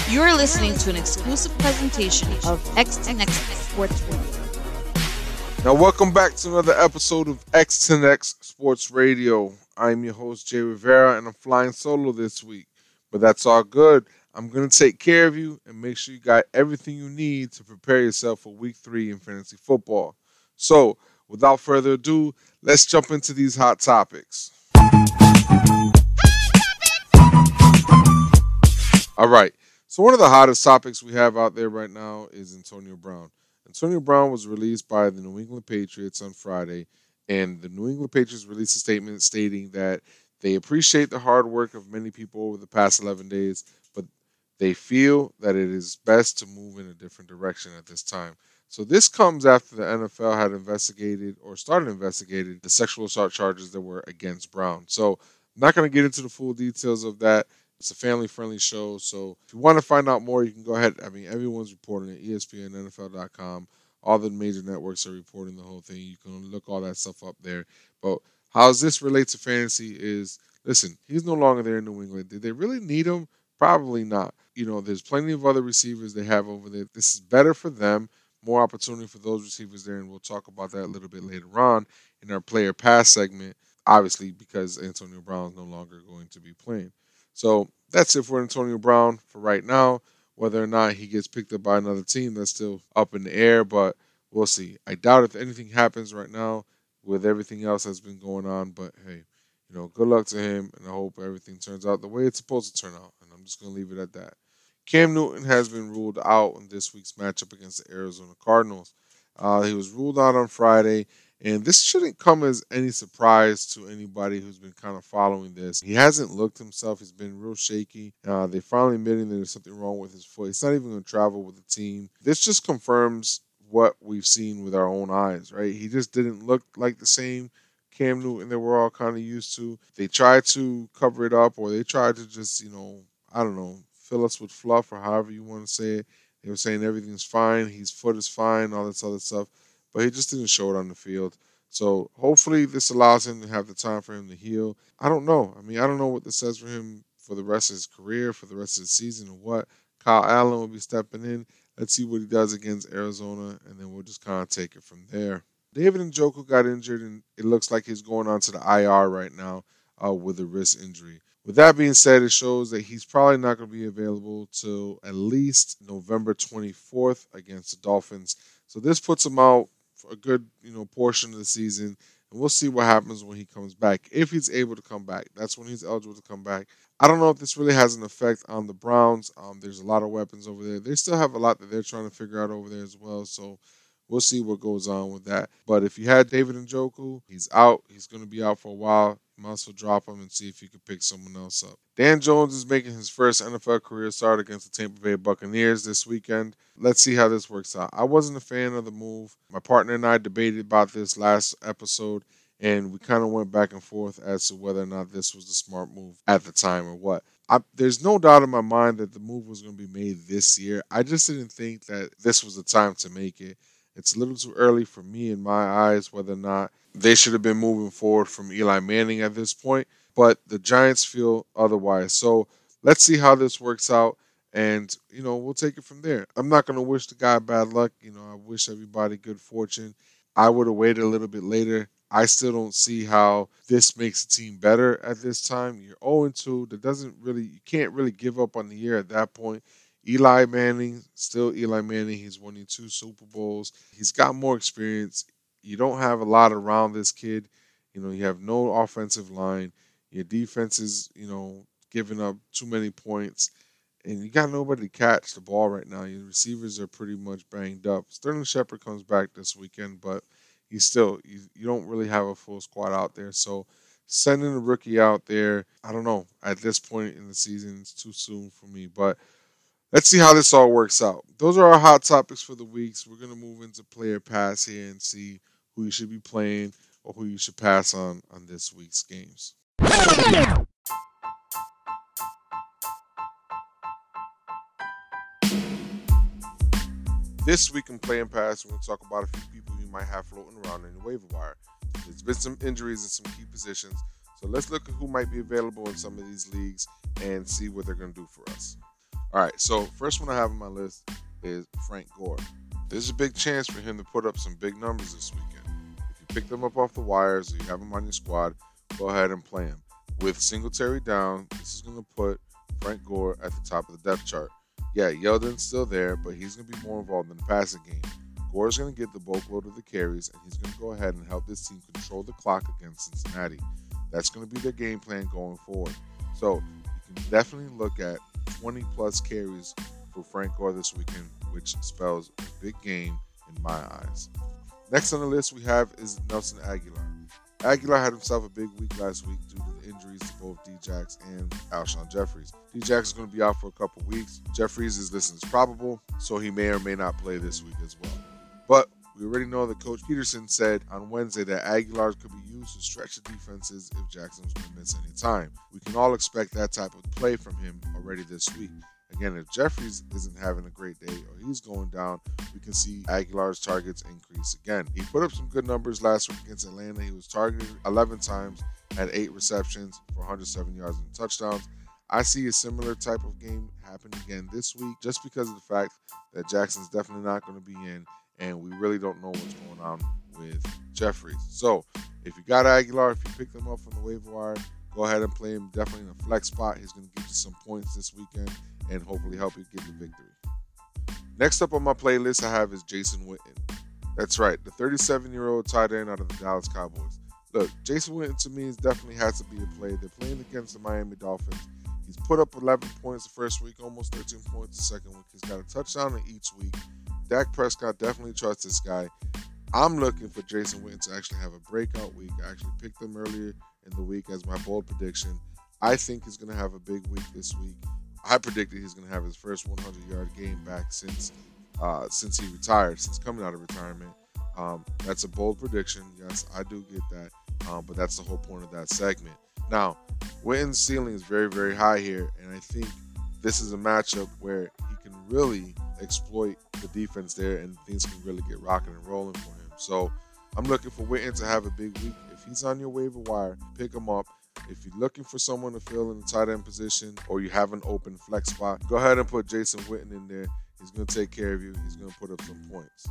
You are listening to an exclusive presentation of X10X Sports Radio. Now, welcome back to another episode of X10X Sports Radio. I'm your host, Jay Rivera, and I'm flying solo this week. But that's all good. I'm going to take care of you and make sure you got everything you need to prepare yourself for week 3 in fantasy football. So, without further ado, let's jump into these hot topics. All right. So one of the hottest topics we have out there right now is Antonio Brown. Antonio Brown was released by the New England Patriots on Friday, and the New England Patriots released a statement stating that they appreciate the hard work of many people over the past 11 days, but they feel that it is best to move in a different direction at this time. So this comes after the NFL had investigated or started investigating the sexual assault charges that were against Brown. So I'm not going to get into the full details of that. It's a family-friendly show, so if you want to find out more, you can go ahead. I mean, everyone's reporting it. ESPN, NFL.com, all the major networks are reporting the whole thing. You can look all that stuff up there. But how does this relate to fantasy is, listen, he's no longer there in New England. Did they really need him? Probably not. You know, there's plenty of other receivers they have over there. This is better for them, more opportunity for those receivers there, and we'll talk about that a little bit later on in our player pass segment, obviously because Antonio Brown is no longer going to be playing. So that's it for Antonio Brown for right now. Whether or not he gets picked up by another team, that's still up in the air, but we'll see. I doubt if anything happens right now with everything else that's been going on, but hey, you know, good luck to him, and I hope everything turns out the way it's supposed to turn out, and I'm just going to leave it at that. Cam Newton has been ruled out in this week's matchup against the Arizona Cardinals. He was ruled out on Friday, and this shouldn't come as any surprise to anybody who's been kind of following this. He hasn't looked himself. He's been real shaky. They finally admitting that there's something wrong with his foot. He's not even going to travel with the team. This just confirms what we've seen with our own eyes, right? He just didn't look like the same Cam Newton that we're all kind of used to. They tried to cover it up, or they tried to just, I don't know, fill us with fluff, or however you want to say it. They were saying everything's fine, his foot is fine, all this other stuff, but he just didn't show it on the field. So hopefully this allows him to have the time for him to heal. I don't know. I mean, I don't know what this says for him for the rest of his career, for the rest of the season, or what. Kyle Allen will be stepping in. Let's see what he does against Arizona, and then we'll just kind of take it from there. David Njoku got injured, and it looks like he's going on to the IR right now with a wrist injury. With that being said, it shows that he's probably not going to be available till at least November 24th against the Dolphins. So this puts him out for a good, portion of the season, and we'll see what happens when he comes back. If he's able to come back, that's when he's eligible to come back. I don't know if this really has an effect on the Browns. There's a lot of weapons over there. They still have a lot that they're trying to figure out over there as well. So we'll see what goes on with that. But if you had David Njoku, he's out. He's going to be out for a while. You might as well drop him and see if you can pick someone else up. Dan Jones is making his first NFL career start against the Tampa Bay Buccaneers this weekend. Let's see how this works out. I wasn't a fan of the move. My partner and I debated about this last episode, and we kind of went back and forth as to whether or not this was the smart move at the time or what. There's no doubt in my mind that the move was going to be made this year. I just didn't think that this was the time to make it. It's a little too early for me in my eyes whether or not they should have been moving forward from Eli Manning at this point. But the Giants feel otherwise. So let's see how this works out. And, we'll take it from there. I'm not going to wish the guy bad luck. I wish everybody good fortune. I would have waited a little bit later. I still don't see how this makes the team better at this time. You're 0-2. You can't really give up on the year at that point. Eli Manning, still Eli Manning. He's winning 2 Super Bowls. He's got more experience. You don't have a lot around this kid. You have no offensive line. Your defense is, giving up too many points. And you got nobody to catch the ball right now. Your receivers are pretty much banged up. Sterling Shepard comes back this weekend, but he's still, you don't really have a full squad out there. So sending a rookie out there, I don't know. At this point in the season, it's too soon for me. But let's see how this all works out. Those are our hot topics for the weeks. We're going to move into player pass here and see who you should be playing or who you should pass on this week's games. This week in Play and Pass, we're going to talk about a few people you might have floating around in the waiver wire. There's been some injuries in some key positions, so let's look at who might be available in some of these leagues and see what they're going to do for us. All right, so first one I have on my list is Frank Gore. There's a big chance for him to put up some big numbers this weekend. If you pick them up off the wires or you have him on your squad, go ahead and play him. With Singletary down, this is going to put Frank Gore at the top of the depth chart. Yeah, Yeldon's still there, but he's going to be more involved in the passing game. Gore's going to get the bulk load of the carries, and he's going to go ahead and help this team control the clock against Cincinnati. That's going to be their game plan going forward. So you can definitely look at 20-plus carries for Frank Gore this weekend, which spells a big game in my eyes. Next on the list we have is Nelson Agholor. Agholor had himself a big week last week due to the injuries to both Djax and Alshon Jeffries. Djax is going to be out for a couple weeks. Jeffries is listed as probable, so he may or may not play this week as well. But we already know that Coach Peterson said on Wednesday that Agholor could be used to stretch the defenses if Jackson was going to miss any time. We can all expect that type of play from him already this week. Again, if Jeffries isn't having a great day or he's going down, we can see Agholor's targets increase again. He put up some good numbers last week against Atlanta. He was targeted 11 times, had 8 receptions for 107 yards and touchdowns. I see a similar type of game happen again this week just because of the fact that Jackson's definitely not going to be in, and we really don't know what's going on with Jeffries. So if you got Agholor, if you picked him up from the waiver wire, go ahead and play him definitely in a flex spot. He's going to get you some points this weekend and hopefully help you get the victory. Next up on my playlist I have is Jason Witten. That's right, the 37-year-old tight end out of the Dallas Cowboys. Look, Jason Witten to me definitely has to be a play. They're playing against the Miami Dolphins. He's put up 11 points the first week, almost 13 points the second week. He's got a touchdown in each week. Dak Prescott definitely trusts this guy. I'm looking for Jason Witten to actually have a breakout week. I actually picked him earlier in the week as my bold prediction. I think he's going to have a big week this week. I predicted he's going to have his first 100-yard game back since he retired, since coming out of retirement. That's a bold prediction. Yes, I do get that, but that's the whole point of that segment. Now, Witten's ceiling is very, very high here, and I think this is a matchup where he can really exploit the defense there and things can really get rocking and rolling for him. So I'm looking for Witten to have a big week. If he's on your waiver wire, pick him up. If you're looking for someone to fill in the tight end position or you have an open flex spot, go ahead and put Jason Witten in there. He's going to take care of you. He's going to put up some points.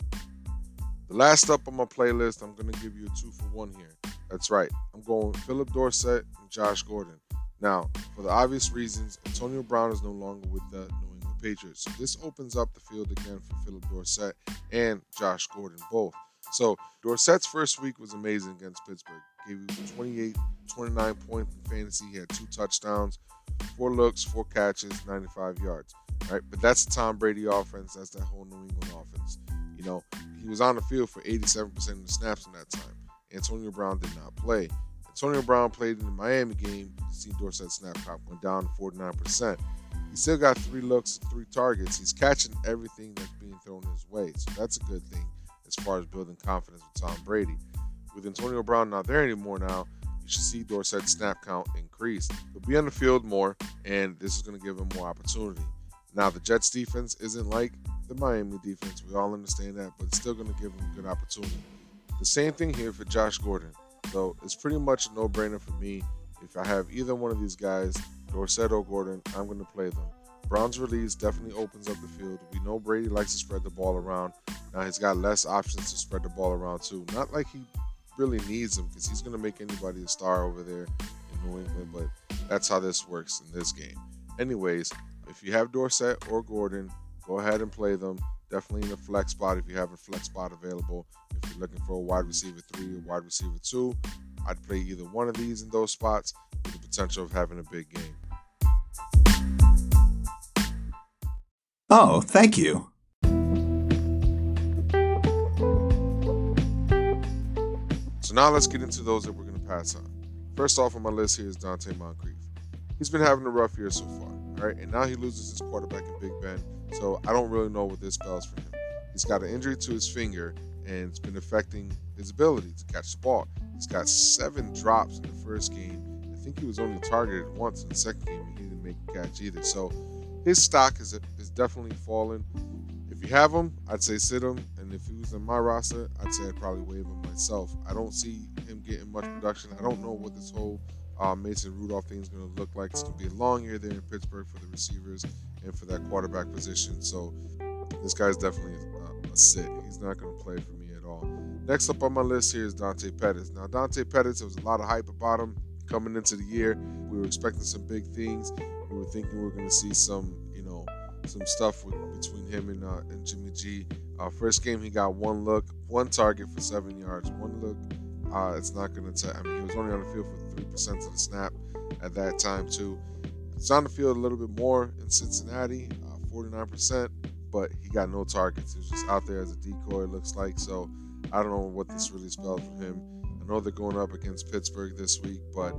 The last up on my playlist, I'm going to give you a 2-for-1 here. That's right. I'm going Philip Dorsett and Josh Gordon. Now, for the obvious reasons, Antonio Brown is no longer with the New England Patriots. So this opens up the field again for Philip Dorsett and Josh Gordon both. So Dorsett's first week was amazing against Pittsburgh. Gave you 29 points in fantasy. He had 2 touchdowns, 4 looks, 4 catches, 95 yards. Right? But that's the Tom Brady offense. That's that whole New England offense. You know, he was on the field for 87% of the snaps in that time. Antonio Brown did not play. Antonio Brown played in the Miami game. You see Dorsett's snap count went down to 49%. He still got 3 looks, 3 targets. He's catching everything that's being thrown his way. So that's a good thing as far as building confidence with Tom Brady. With Antonio Brown not there anymore now, you should see Dorsett's snap count increase. He'll be on the field more, and this is going to give him more opportunity. Now, the Jets defense isn't like the Miami defense. We all understand that, but it's still going to give him a good opportunity. The same thing here for Josh Gordon. So it's pretty much a no-brainer for me. If I have either one of these guys, Dorsett or Gordon, I'm going to play them. Brown's release definitely opens up the field. We know Brady likes to spread the ball around. Now he's got less options to spread the ball around too. Not like he really needs them because he's going to make anybody a star over there in New England, but that's how this works in this game. Anyways, if you have Dorsett or Gordon, go ahead and play them. Definitely in a flex spot if you have a flex spot available. If you're looking for a wide receiver 3 or wide receiver 2, I'd play either one of these in those spots with the potential of having a big game. Oh, thank you. So now let's get into those that we're going to pass on. First off on my list here is Dante Moncrief. He's been having a rough year so far, all right? And now he loses his quarterback in Big Ben, so I don't really know what this spells for him. He's got an injury to his finger, and it's been affecting his ability to catch the ball. He's got 7 drops in the first game. I think he was only targeted once in the second game, and he didn't make a catch either. So his stock is definitely falling. If you have him, I'd say sit him, and if he was in my roster, I'd say I'd probably waive him myself. I don't see him getting much production. I don't know what this whole Mason Rudolph thing is going to look like. It's going to be a long year there in Pittsburgh for the receivers and for that quarterback position. So this guy's definitely a sit. He's not going to play for me at all. Next up on my list here is Dante Pettis. Now, Dante Pettis, there was a lot of hype about him coming into the year. We were expecting some big things. We were thinking we were going to see some stuff between him and Jimmy G. First game, he got one look, one target for 7 yards. One look, it's not going to he was only on the field for 3% of the snap at that time, too. He's on the field a little bit more in Cincinnati, 49%, but he got no targets. He was just out there as a decoy, it looks like. So I don't know what this really spells for him. I know they're going up against Pittsburgh this week, but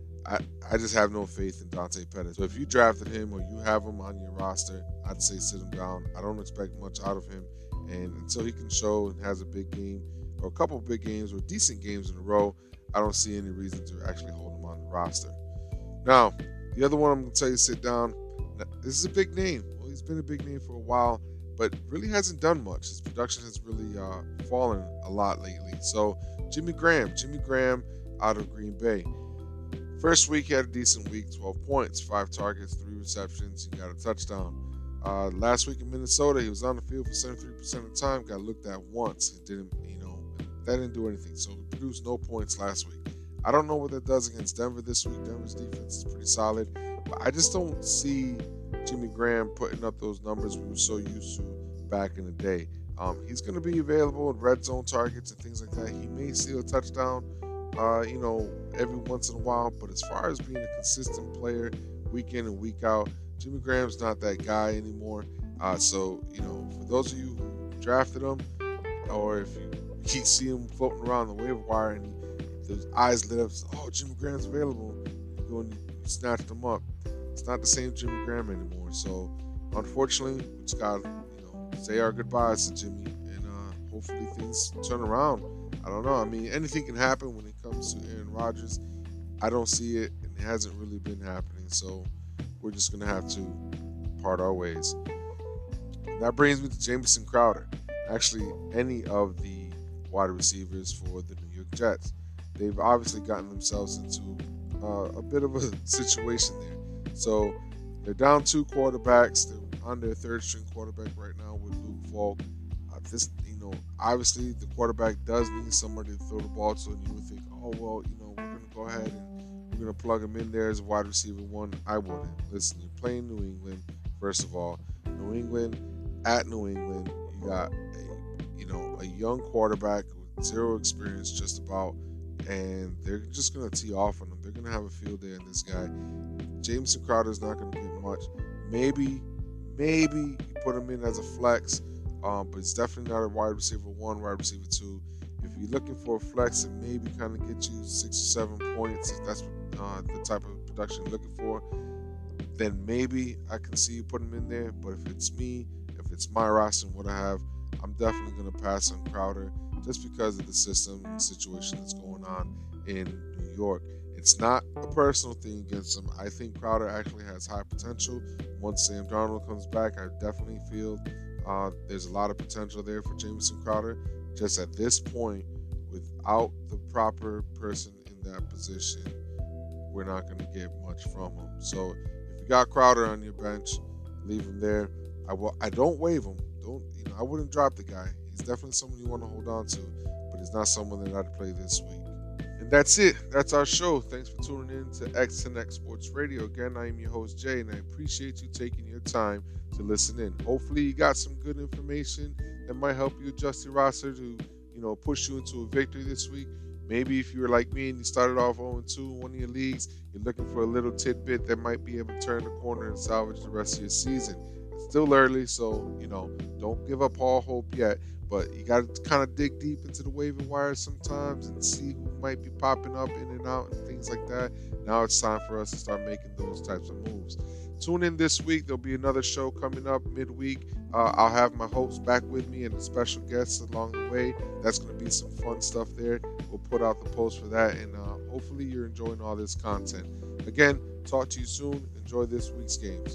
I just have no faith in Dante Pettis. So if you drafted him or you have him on your roster, I'd say sit him down. I don't expect much out of him. And until he can show and has a big game or a couple of big games or decent games in a row, I don't see any reason to actually hold him on the roster. Now, the other one I'm going to tell you to sit down. This is a big name. Well, he's been a big name for a while, but really hasn't done much. His production has really fallen a lot lately. So Jimmy Graham out of Green Bay. First week, he had a decent week, 12 points, 5 targets, 3 receptions. He got a touchdown. Last week in Minnesota, he was on the field for 73% of the time, got looked at once. That didn't do anything. So he produced no points last week. I don't know what that does against Denver this week. Denver's defense is pretty solid, but I just don't see Jimmy Graham putting up those numbers we were so used to back in the day. He's going to be available in red zone targets and things like that. He may steal a touchdown, every once in a while. But as far as being a consistent player week in and week out, Jimmy Graham's not that guy anymore. So, for those of you who drafted him, or if you see him floating around the waiver wire and his eyes lit up, Jimmy Graham's available, you go and you snatched him up. It's not the same Jimmy Graham anymore. So, unfortunately, we just got to, say our goodbyes to Jimmy, and hopefully things turn around. I don't know. I mean, anything can happen when it comes to Aaron Rodgers. I don't see it, and it hasn't really been happening. So we're just going to have to part our ways. That brings me to Jamison Crowder. Actually, any of the wide receivers for the New York Jets. They've obviously gotten themselves into a bit of a situation there. So they're down 2 quarterbacks. They're on their third-string quarterback right now with Luke Falk. Obviously the quarterback does need somebody to throw the ball to, and you would think, we're going to go ahead and we're going to plug him in there as a wide receiver one. I wouldn't. Listen, you're playing New England, first of all. New England, you got a young quarterback with 0 experience just about, and they're just going to tee off on him. They're going to have a field day on this guy. Jamison Crowder's not going to get much. Maybe you put him in as a flex, but it's definitely not a wide receiver 1, wide receiver 2. If you're looking for a flex and maybe kind of get you 6 or 7 points, if that's the type of production you're looking for, then maybe I can see you put him in there. But if it's me, if it's my roster and what I have, I'm definitely going to pass on Crowder just because of the system and the situation that's going on in New York. It's not a personal thing against him. I think Crowder actually has high potential. Once Sam Darnold comes back, I definitely feel there's a lot of potential there for Jamison Crowder. Just at this point, without the proper person in that position, we're not going to get much from him. So if you got Crowder on your bench, leave him there. I don't waive him. I wouldn't drop the guy. He's definitely someone you want to hold on to, but he's not someone that I'd play this week. And that's it. That's our show. Thanks for tuning in to X10X Sports Radio. Again, I am your host, Jay, and I appreciate you taking your time to listen in. Hopefully you got some good information that might help you adjust your roster to, push you into a victory this week. Maybe if you were like me and you started off 0-2 in one of your leagues, you're looking for a little tidbit that might be able to turn the corner and salvage the rest of your season. It's still early, so, don't give up all hope yet. But you got to kind of dig deep into the waiver wire sometimes and see who might be popping up in and out and things like that. Now it's time for us to start making those types of moves. Tune in this week. There'll be another show coming up midweek. I'll have my host back with me and special guests along the way. That's going to be some fun stuff there. We'll put out the post for that, and hopefully you're enjoying all this content. Again, talk to you soon. Enjoy this week's games.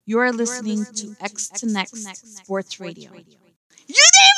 You are listening to X to Next Sports Radio. You name